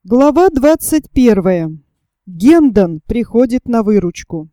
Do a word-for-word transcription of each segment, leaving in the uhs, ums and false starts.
Глава двадцать первая. Гендон приходит на выручку.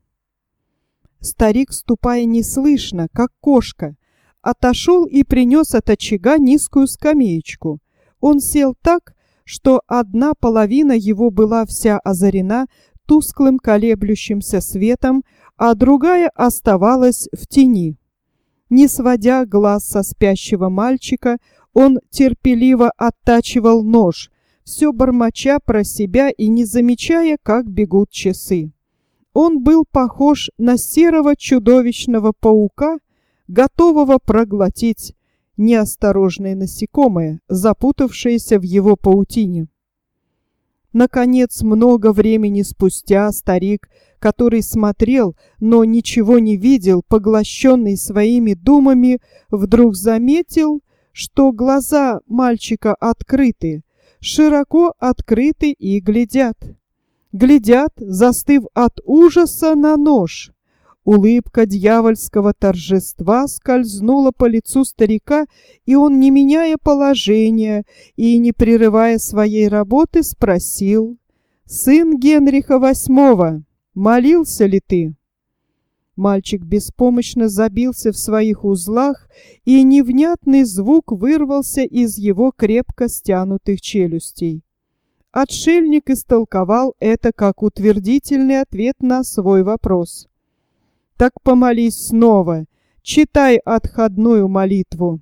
Старик, ступая неслышно, как кошка, отошел и принес от очага низкую скамеечку. Он сел так, что одна половина его была вся озарена тусклым колеблющимся светом, а другая оставалась в тени. Не сводя глаз со спящего мальчика, он терпеливо оттачивал нож, все бормоча про себя и не замечая, как бегут часы. Он был похож на серого чудовищного паука, готового проглотить неосторожное насекомое, запутавшееся в его паутине. Наконец, много времени спустя, старик, который смотрел, но ничего не видел, поглощенный своими думами, вдруг заметил, что глаза мальчика открыты, широко открыты и глядят. Глядят, застыв от ужаса на нож. Улыбка дьявольского торжества скользнула по лицу старика, и он, не меняя положения и не прерывая своей работы, спросил: «Сын Генриха восьмого, молился ли ты?» Мальчик беспомощно забился в своих узлах, и невнятный звук вырвался из его крепко стянутых челюстей. Отшельник истолковал это как утвердительный ответ на свой вопрос. «Так помолись снова, читай отходную молитву».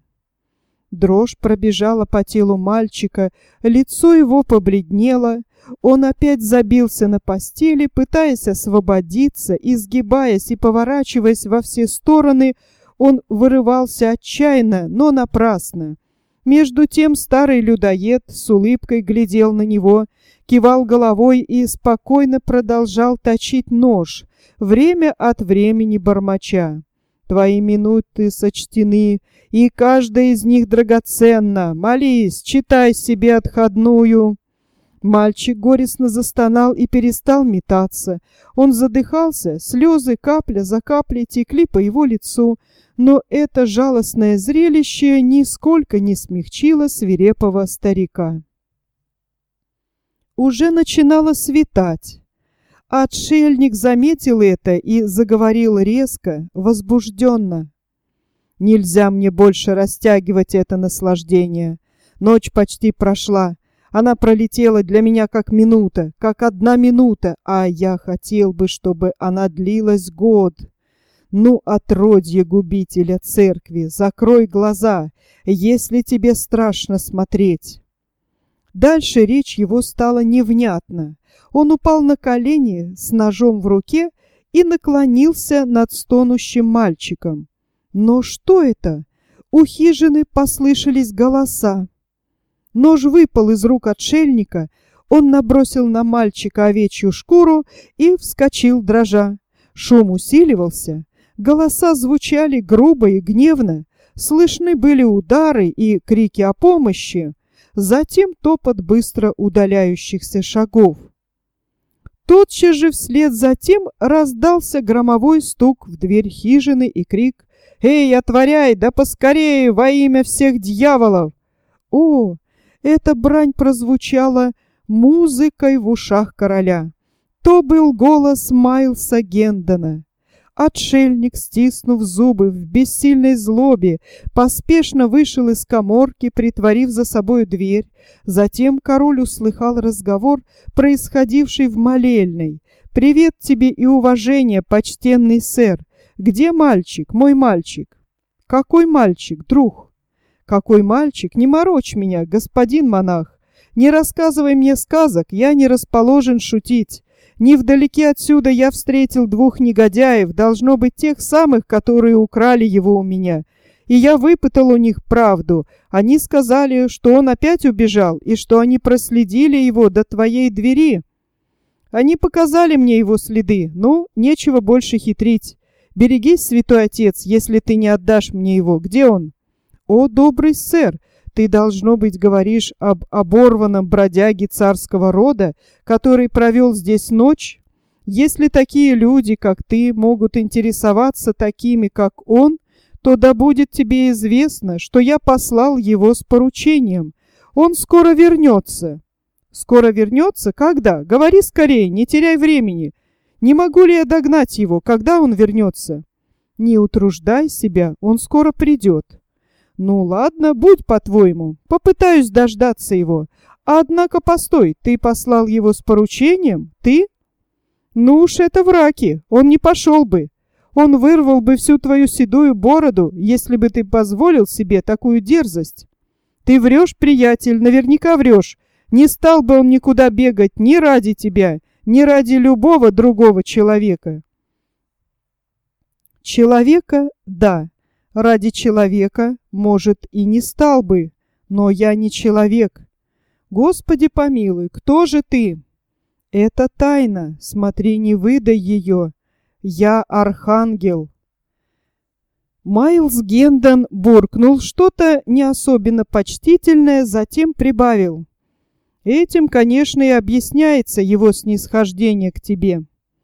Дрожь пробежала по телу мальчика, лицо его побледнело, он опять забился на постели, пытаясь освободиться, изгибаясь и поворачиваясь во все стороны, он вырывался отчаянно, но напрасно. Между тем старый людоед с улыбкой глядел на него, кивал головой и спокойно продолжал точить нож, время от времени бормоча: «Твои минуты сочтены, и каждая из них драгоценна. Молись, читай себе отходную». Мальчик горестно застонал и перестал метаться. Он задыхался, слезы капля за каплей текли по его лицу, но это жалостное зрелище нисколько не смягчило свирепого старика. Уже начинало светать. Отшельник заметил это и заговорил резко, возбужденно: «Нельзя мне больше растягивать это наслаждение. Ночь почти прошла. Она пролетела для меня как минута, как одна минута, а я хотел бы, чтобы она длилась год. Ну, отродье губителя церкви, закрой глаза, если тебе страшно смотреть». Дальше речь его стала невнятна. Он упал на колени с ножом в руке и наклонился над стонущим мальчиком. Но что это? У хижины послышались голоса. Нож выпал из рук отшельника, он набросил на мальчика овечью шкуру и вскочил дрожа. Шум усиливался, голоса звучали грубо и гневно, слышны были удары и крики о помощи, затем топот быстро удаляющихся шагов. Тотчас же вслед за тем раздался громовой стук в дверь хижины и крик: «Эй, отворяй, да поскорее, во имя всех дьяволов!» О! Эта брань прозвучала музыкой в ушах короля. То был голос Майлса Гендона. Отшельник, стиснув зубы в бессильной злобе, поспешно вышел из каморки, притворив за собой дверь. Затем король услыхал разговор, происходивший в молельной. «Привет тебе и уважение, почтенный сэр! Где мальчик, мой мальчик?» «Какой мальчик, друг?» «Какой мальчик? Не морочь меня, господин монах! Не рассказывай мне сказок, я не расположен шутить. Невдалеке отсюда я встретил двух негодяев, должно быть тех самых, которые украли его у меня. И я выпытал у них правду. Они сказали, что он опять убежал, и что они проследили его до твоей двери. Они показали мне его следы, ну, нечего больше хитрить. Берегись, святой отец, если ты не отдашь мне его. Где он?» «О, добрый сэр, ты, должно быть, говоришь об оборванном бродяге царского рода, который провел здесь ночь? Если такие люди, как ты, могут интересоваться такими, как он, то да будет тебе известно, что я послал его с поручением. Он скоро вернется». Скоро вернется? Когда? Говори скорее, не теряй времени. Не могу ли я догнать его, когда он вернется? Не утруждай себя, он скоро придет. Ну ладно, будь по-твоему, попытаюсь дождаться его. Однако постой, ты послал его с поручением? Ты? Ну уж это враки, он не пошел бы. Он вырвал бы всю твою седую бороду, если бы ты позволил себе такую дерзость. Ты врешь, приятель, наверняка врешь. Не стал бы он никуда бегать ни ради тебя, ни ради любого другого человека. Человека, да, ради человека, может, и не стал бы, но я не человек. Господи помилуй, кто же ты? Это тайна, смотри, не выдай ее. Я архангел. Майлз Гендон буркнул что-то не особенно почтительное, затем прибавил. Этим, конечно, и объясняется его снисхождение к тебе.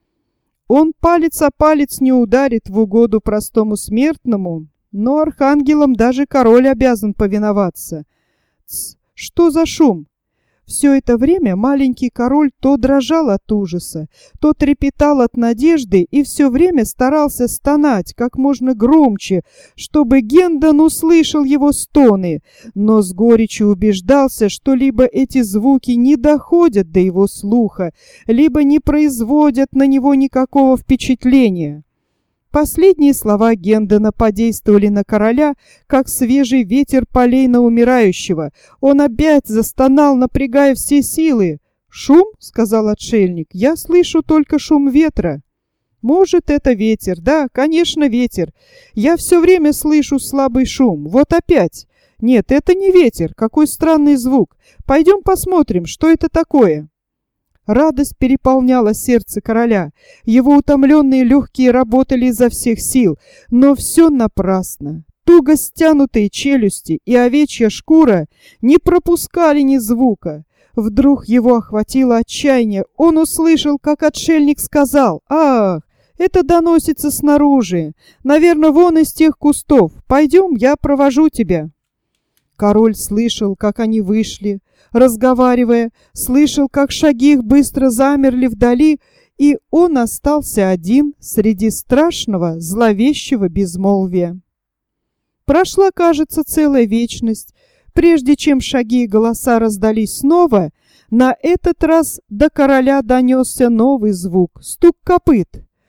Он палец о палец не ударит в угоду простому смертному, но архангелам даже король обязан повиноваться. Тс, что за шум? Все это время маленький король то дрожал от ужаса, то трепетал от надежды и все время старался стонать как можно громче, чтобы Гендон услышал его стоны, но с горечью убеждался, что либо эти звуки не доходят до его слуха, либо не производят на него никакого впечатления. Последние слова Гендона подействовали на короля, как свежий ветер полей на умирающего. Он опять застонал, напрягая все силы. «Шум?» — сказал отшельник. «Я слышу только шум ветра». «Может, это ветер. Да, конечно, ветер. Я все время слышу слабый шум. Вот опять. Нет, это не ветер. Какой странный звук. Пойдем посмотрим, что это такое». Радость переполняла сердце короля. Его утомленные легкие работали изо всех сил, но все напрасно. Туго стянутые челюсти и овечья шкура не пропускали ни звука. Вдруг его охватило отчаяние. Он услышал, как отшельник сказал: «Ах, это доносится снаружи. Наверное, вон из тех кустов. Пойдем, я провожу тебя». Король слышал, как они вышли, разговаривая, слышал, как шаги их быстро замерли вдали, и он остался один среди страшного, зловещего безмолвия. Прошла, кажется, целая вечность, прежде чем шаги и голоса раздались снова. На этот раз до короля донесся новый звук — стук копыт.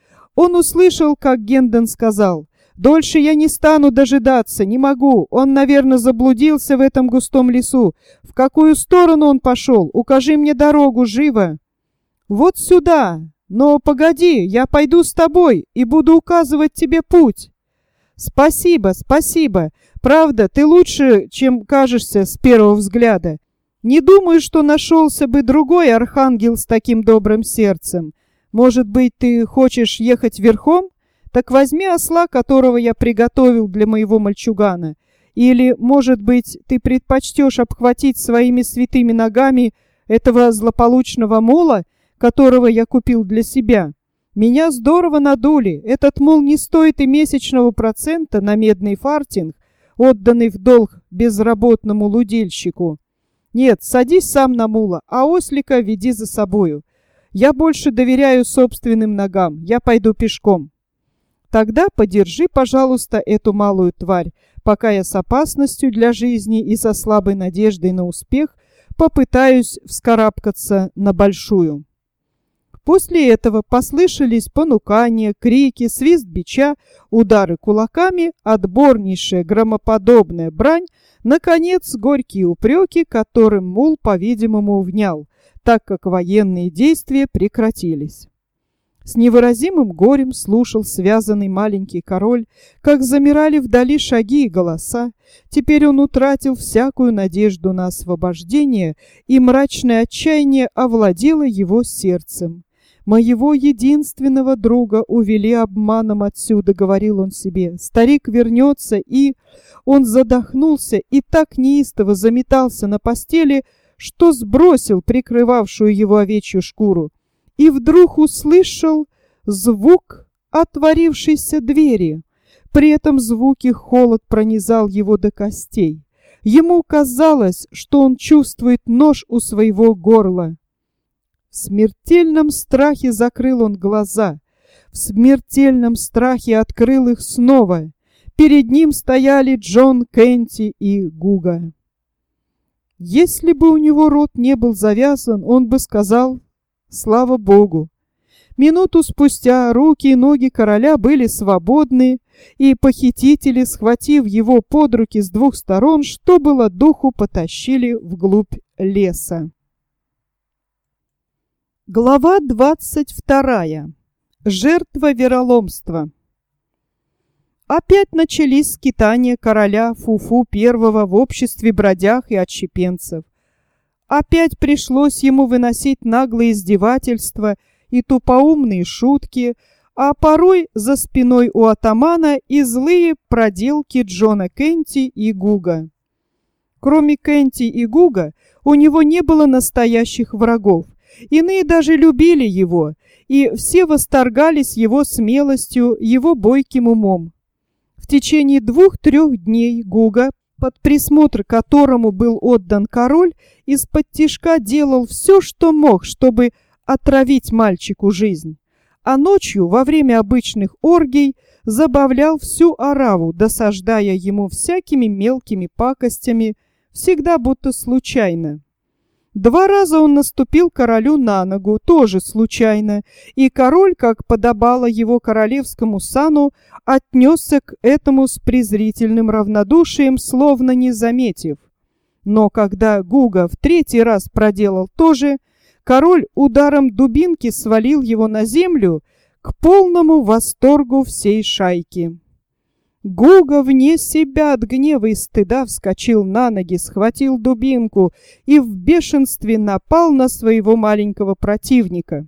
Он услышал, как Гендон сказал: «Дольше я не стану дожидаться, не могу. Он, наверное, заблудился в этом густом лесу. В какую сторону он пошел? Укажи мне дорогу, живо!» «Вот сюда! Но погоди, я пойду с тобой и буду указывать тебе путь». «Спасибо, спасибо. Правда, ты лучше, чем кажешься с первого взгляда. Не думаю, что нашелся бы другой архангел с таким добрым сердцем. Может быть, ты хочешь ехать верхом? Так возьми осла, которого я приготовил для моего мальчугана. Или, может быть, ты предпочтешь обхватить своими святыми ногами этого злополучного мула, которого я купил для себя. Меня здорово надули. Этот мул не стоит и месячного процента на медный фартинг, отданный в долг безработному лудильщику. Нет, садись сам на мула, а ослика веди за собою. Я больше доверяю собственным ногам. Я пойду пешком». «Тогда подержи, пожалуйста, эту малую тварь, пока я с опасностью для жизни и со слабой надеждой на успех попытаюсь вскарабкаться на большую». После этого послышались понукания, крики, свист бича, удары кулаками, отборнейшая громоподобная брань, наконец, горькие упреки, которым мул, по-видимому, внял, так как военные действия прекратились. С невыразимым горем слушал связанный маленький король, как замирали вдали шаги и голоса. Теперь он утратил всякую надежду на освобождение, и мрачное отчаяние овладело его сердцем. «Моего единственного друга увели обманом отсюда», — говорил он себе. «Старик вернется, и...» Он задохнулся и так неистово заметался на постели, что сбросил прикрывавшую его овечью шкуру. И вдруг услышал звук отворившейся двери. При этом звуке холод пронизал его до костей. Ему казалось, что он чувствует нож у своего горла. В смертельном страхе закрыл он глаза, в смертельном страхе открыл их снова. Перед ним стояли Джон, Кенти и Гуга. Если бы у него рот не был завязан, он бы сказал «Слава Богу». Минуту спустя руки и ноги короля были свободны, и похитители, схватив его под руки с двух сторон, что было духу, потащили вглубь леса. Глава двадцать вторая. Жертва вероломства. Опять начались скитания короля Фуфу Первого в обществе бродяг и отщепенцев. Опять пришлось ему выносить наглые издевательства и тупоумные шутки, а порой за спиной у атамана и злые проделки Джона, Кенти и Гуга. Кроме Кенти и Гуга, у него не было настоящих врагов. Иные даже любили его, и все восторгались его смелостью, его бойким умом. В течение двух-трех дней Гуга, под присмотр которому был отдан король, из-под тишка делал все, что мог, чтобы отравить мальчику жизнь. А ночью, во время обычных оргий, забавлял всю ораву, досаждая ему всякими мелкими пакостями, всегда будто случайно. Два раза он наступил королю на ногу, тоже случайно, и король, как подобало его королевскому сану, отнесся к этому с презрительным равнодушием, словно не заметив. Но когда Гуга в третий раз проделал то же, король ударом дубинки свалил его на землю к полному восторгу всей шайки. Гуга вне себя от гнева и стыда вскочил на ноги, схватил дубинку и в бешенстве напал на своего маленького противника.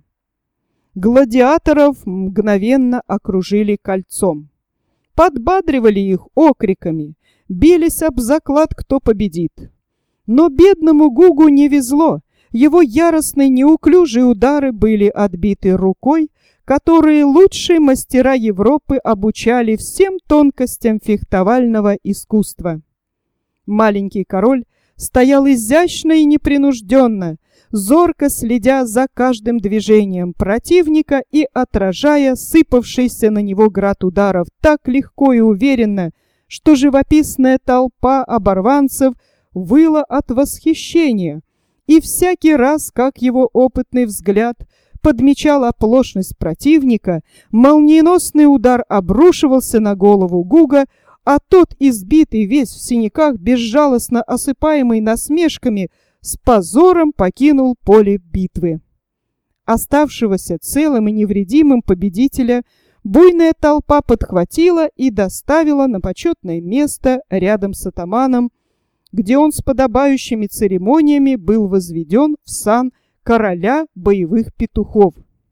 Гладиаторов мгновенно окружили кольцом. Подбадривали их окриками, бились об заклад, кто победит. Но бедному Гугу не везло. Его яростные неуклюжие удары были отбиты рукой, которые лучшие мастера Европы обучали всем тонкостям фехтовального искусства. Маленький король стоял изящно и непринужденно, зорко следя за каждым движением противника и отражая сыпавшийся на него град ударов так легко и уверенно, что живописная толпа оборванцев выла от восхищения, и всякий раз, как его опытный взгляд подмечал оплошность противника, молниеносный удар обрушивался на голову Гуга, а тот, избитый весь в синяках, безжалостно осыпаемый насмешками, с позором покинул поле битвы. Оставшегося целым и невредимым победителя буйная толпа подхватила и доставила на почетное место рядом с атаманом, где он с подобающими церемониями был возведен в сан короля боевых петухов.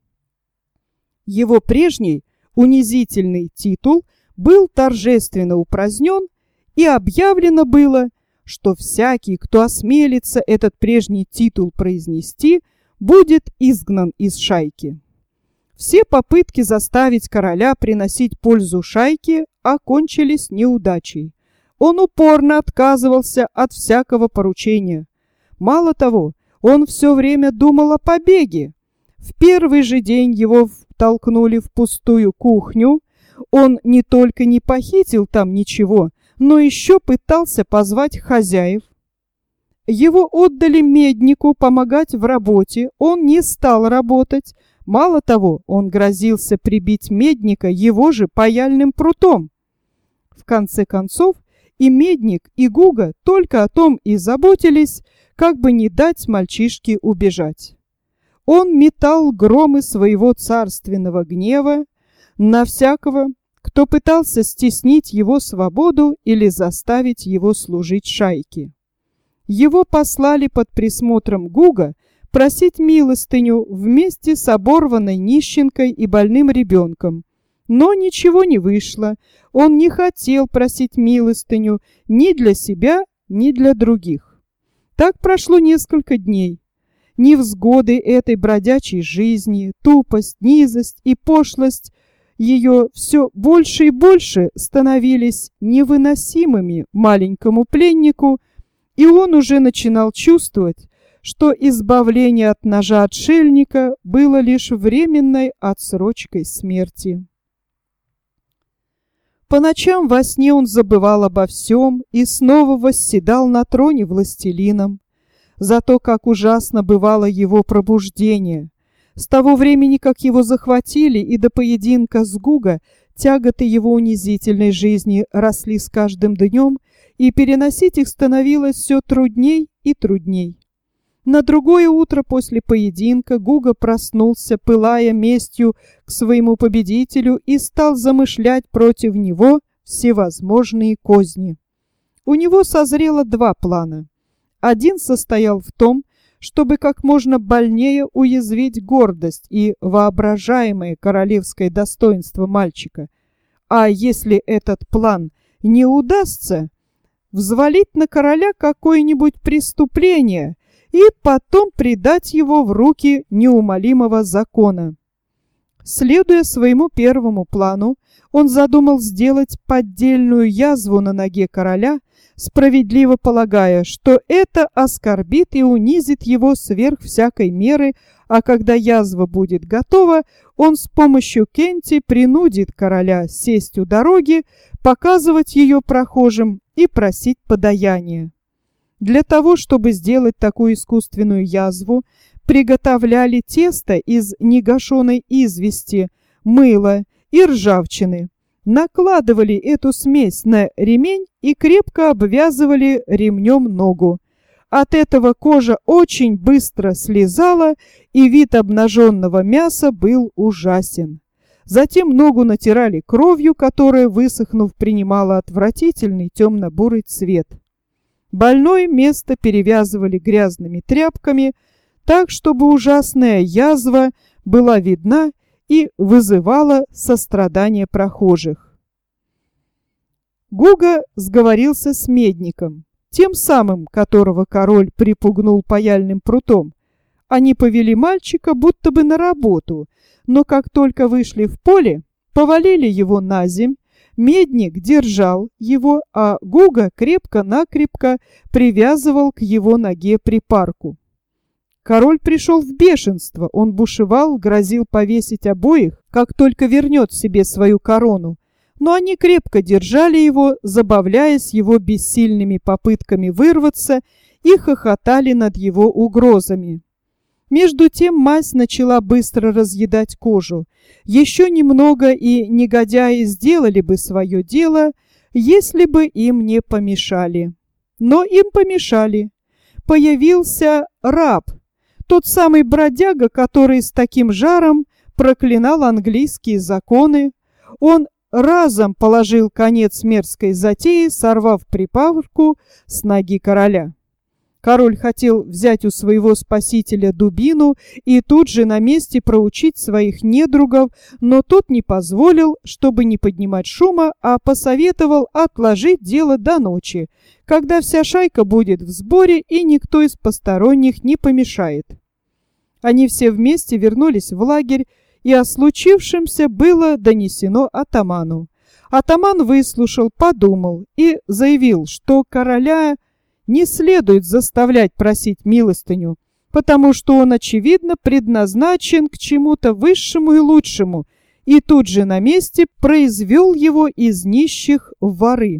Его прежний унизительный титул был торжественно упразднен, и объявлено было, что всякий, кто осмелится этот прежний титул произнести, будет изгнан из шайки. Все попытки заставить короля приносить пользу шайке окончились неудачей. Он упорно отказывался от всякого поручения. Мало того, он все время думал о побеге. В первый же день его втолкнули в пустую кухню. Он не только не похитил там ничего, но еще пытался позвать хозяев. Его отдали меднику помогать в работе. Он не стал работать. Мало того, он грозился прибить медника его же паяльным прутом. В конце концов, и медник, и Гуга только о том и заботились, как бы не дать мальчишке убежать. Он метал громы своего царственного гнева на всякого, кто пытался стеснить его свободу или заставить его служить шайке. Его послали под присмотром Гуга просить милостыню вместе с оборванной нищенкой и больным ребенком. Но ничего не вышло. Он не хотел просить милостыню ни для себя, ни для других. Так прошло несколько дней. Невзгоды этой бродячей жизни, тупость, низость и пошлость ее все больше и больше становились невыносимыми маленькому пленнику, и он уже начинал чувствовать, что избавление от ножа отшельника было лишь временной отсрочкой смерти. По ночам во сне он забывал обо всем и снова восседал на троне властелином. Зато как ужасно бывало его пробуждение. С того времени, как его захватили, и до поединка с Гуга, тяготы его унизительной жизни росли с каждым днем, и переносить их становилось все трудней и трудней. На другое утро после поединка Гуга проснулся, пылая местью к своему победителю, и стал замышлять против него всевозможные козни. У него созрело два плана. Один состоял в том, чтобы как можно больнее уязвить гордость и воображаемое королевское достоинство мальчика. А если этот план не удастся, взвалить на короля какое-нибудь преступление и потом предать его в руки неумолимого закона. Следуя своему первому плану, он задумал сделать поддельную язву на ноге короля, справедливо полагая, что это оскорбит и унизит его сверх всякой меры, а когда язва будет готова, он с помощью Кенти принудит короля сесть у дороги, показывать ее прохожим и просить подаяния. Для того, чтобы сделать такую искусственную язву, приготовляли тесто из негашенной извести, мыла и ржавчины, накладывали эту смесь на ремень и крепко обвязывали ремнем ногу. От этого кожа очень быстро слезала, и вид обнаженного мяса был ужасен. Затем ногу натирали кровью, которая, высохнув, принимала отвратительный темно-бурый цвет. Больное место перевязывали грязными тряпками, так, чтобы ужасная язва была видна и вызывала сострадание прохожих. Гуга сговорился с медником, тем самым, которого король припугнул паяльным прутом. Они повели мальчика будто бы на работу, но как только вышли в поле, повалили его на земь. Медник держал его, а Гуга крепко-накрепко привязывал к его ноге припарку. Король пришел в бешенство, он бушевал, грозил повесить обоих, как только вернет себе свою корону. Но они крепко держали его, забавляясь его бессильными попытками вырваться, и хохотали над его угрозами. Между тем мазь начала быстро разъедать кожу. Еще немного, и негодяи сделали бы свое дело, если бы им не помешали. Но им помешали. Появился раб, тот самый бродяга, который с таким жаром проклинал английские законы. Он разом положил конец мерзкой затее, сорвав припарку с ноги короля. Король хотел взять у своего спасителя дубину и тут же на месте проучить своих недругов, но тот не позволил, чтобы не поднимать шума, а посоветовал отложить дело до ночи, когда вся шайка будет в сборе и никто из посторонних не помешает. Они все вместе вернулись в лагерь, и о случившемся было донесено атаману. Атаман выслушал, подумал и заявил, что короля не следует заставлять просить милостыню, потому что он, очевидно, предназначен к чему-то высшему и лучшему, и тут же на месте произвел его из нищих в воры.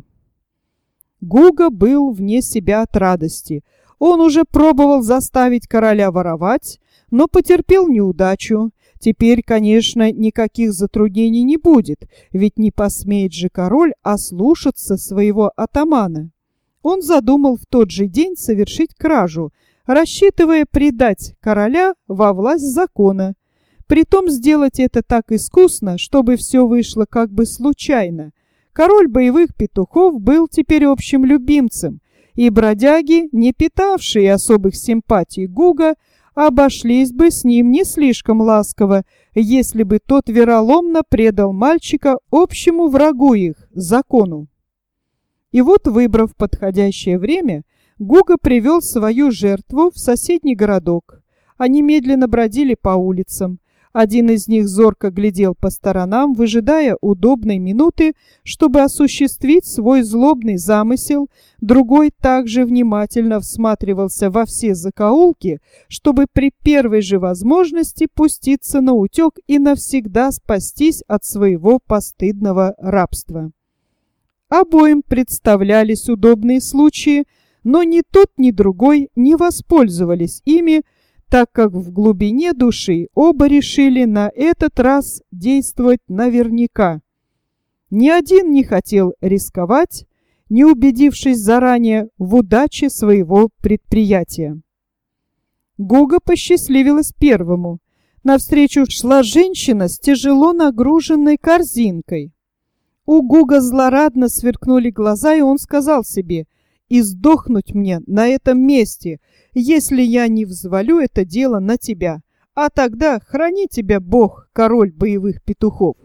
Гуга был вне себя от радости. Он уже пробовал заставить короля воровать, но потерпел неудачу. Теперь, конечно, никаких затруднений не будет, ведь не посмеет же король ослушаться своего атамана. Он задумал в тот же день совершить кражу, рассчитывая предать короля во власть закона. Притом сделать это так искусно, чтобы все вышло как бы случайно. Король боевых петухов был теперь общим любимцем, и бродяги, не питавшие особых симпатий Гуга, обошлись бы с ним не слишком ласково, если бы тот вероломно предал мальчика общему врагу их, закону. И вот, выбрав подходящее время, Гуга привел свою жертву в соседний городок. Они медленно бродили по улицам. Один из них зорко глядел по сторонам, выжидая удобной минуты, чтобы осуществить свой злобный замысел, другой также внимательно всматривался во все закоулки, чтобы при первой же возможности пуститься на утек и навсегда спастись от своего постыдного рабства. Обоим представлялись удобные случаи, но ни тот, ни другой не воспользовались ими, так как в глубине души оба решили на этот раз действовать наверняка. Ни один не хотел рисковать, не убедившись заранее в удаче своего предприятия. Гуго посчастливилось первому. Навстречу шла женщина с тяжело нагруженной корзинкой. У Гуго злорадно сверкнули глаза, и он сказал себе: «И сдохнуть мне на этом месте, если я не взвалю это дело на тебя, а тогда храни тебя Бог, король боевых петухов».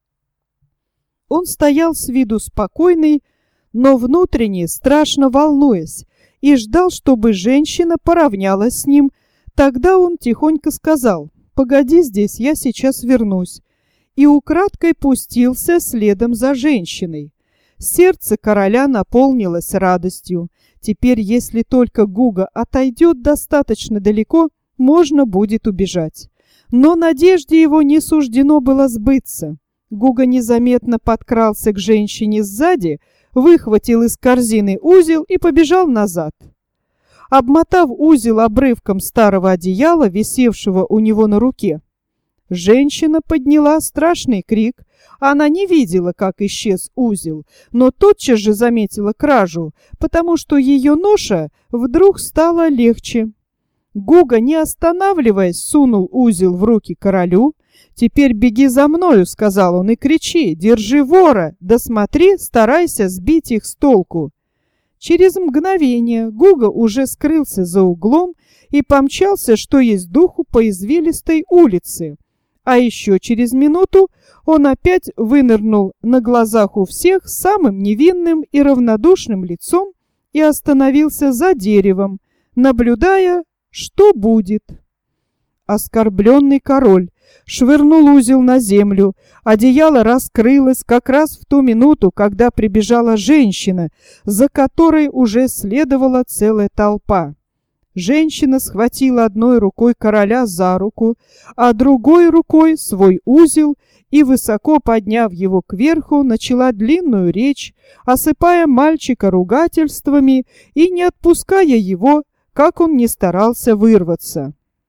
Он стоял с виду спокойный, но внутренне страшно волнуясь, и ждал, чтобы женщина поравнялась с ним. Тогда он тихонько сказал: «Погоди здесь, я сейчас вернусь», и украдкой пустился следом за женщиной. Сердце короля наполнилось радостью. Теперь, если только Гуго отойдет достаточно далеко, можно будет убежать. Но надежде его не суждено было сбыться. Гуго незаметно подкрался к женщине сзади, выхватил из корзины узел и побежал назад. Обмотав узел обрывком старого одеяла, висевшего у него на руке, женщина подняла страшный крик. Она не видела, как исчез узел, но тотчас же заметила кражу, потому что ее ноша вдруг стала легче. Гуго, не останавливаясь, сунул узел в руки королю. «Теперь беги за мною», — сказал он, — «и кричи: держи вора, да смотри, старайся сбить их с толку». Через мгновение Гуго уже скрылся за углом и помчался, что есть духу, по извилистой улице. А еще через минуту он опять вынырнул на глазах у всех самым невинным и равнодушным лицом и остановился за деревом, наблюдая, что будет. Оскорбленный король швырнул узел на землю. Одеяло раскрылось как раз в ту минуту, когда прибежала женщина, за которой уже следовала целая толпа. Женщина схватила одной рукой короля за руку, а другой рукой свой узел и, высоко подняв его кверху, начала длинную речь, осыпая мальчика ругательствами и не отпуская его, как он ни старался вырваться.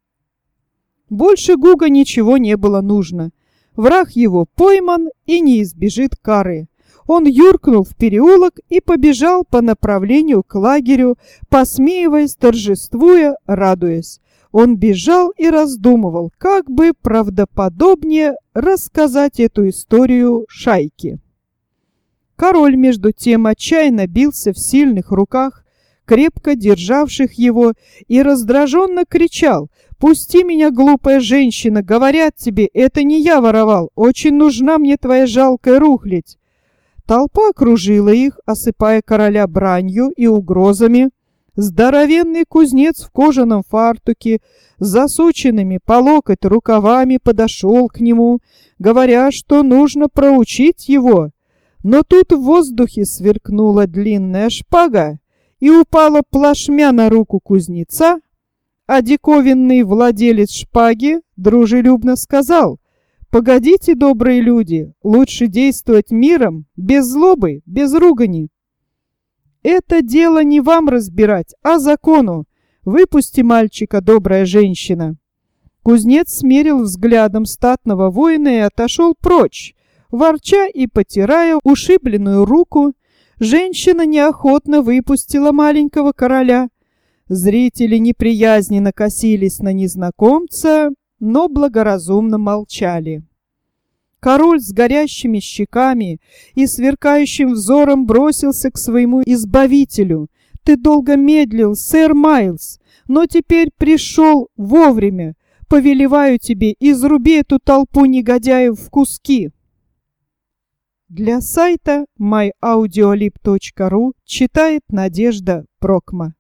Больше Гуго ничего не было нужно. Враг его пойман и не избежит кары. Он юркнул в переулок и побежал по направлению к лагерю, посмеиваясь, торжествуя, радуясь. Он бежал и раздумывал, как бы правдоподобнее рассказать эту историю шайке. Король, между тем, отчаянно бился в сильных руках, крепко державших его, и раздраженно кричал: «Пусти меня, глупая женщина! Говорят тебе, это не я воровал! Очень нужна мне твоя жалкая рухлядь!» Толпа окружила их, осыпая короля бранью и угрозами. Здоровенный кузнец в кожаном фартуке с засученными по локоть рукавами подошел к нему, говоря, что нужно проучить его. Но тут в воздухе сверкнула длинная шпага и упала плашмя на руку кузнеца, а диковинный владелец шпаги дружелюбно сказал: «Погодите, добрые люди, лучше действовать миром, без злобы, без ругани. Это дело не вам разбирать, а закону. Выпусти мальчика, добрая женщина». Кузнец смерил взглядом статного воина и отошел прочь, ворча и потирая ушибленную руку. Женщина неохотно выпустила маленького короля. Зрители неприязненно косились на незнакомца, но благоразумно молчали. Король с горящими щеками и сверкающим взором бросился к своему избавителю. «Ты долго медлил, сэр Майлз, но теперь пришел вовремя. Повелеваю тебе, изруби эту толпу негодяев в куски». Для сайта май аудиолиб точка ру читает Надежда Прокма.